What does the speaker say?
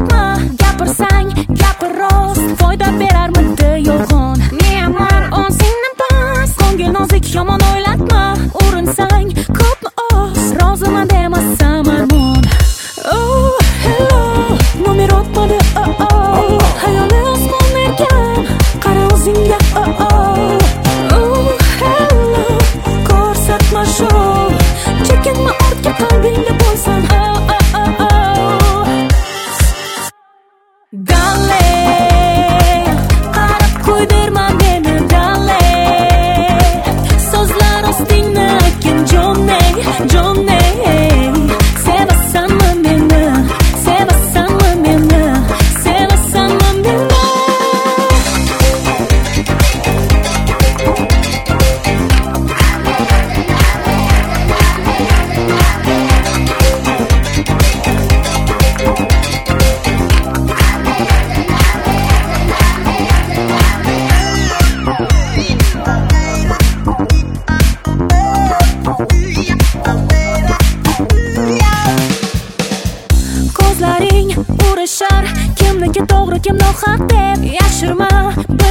o'ylatma. Gapirsang gapir rost, foyda berarmidi yo'g'on. Me'mor on sendan pas, ko'ngil nozik yomon o'ylatma. Urinsang ko'pmi oz, roziman bermasam armon. Oh hello, nomer o'tmadi hayoli osmon mergan, qara o'zingga oh hello, ko'rsatma show, chekinma ortga qalbingda bo'lsin Darling, qarab qo'ydirma meni darling, so'zlar ostingni aytgin Johnny, Johnny. Sevasanmi meni, sevasanmi meni, sevasanmi meni. Ko'zlaring urishar, kimniki to'g'ri kim nohaq deb. Yashirma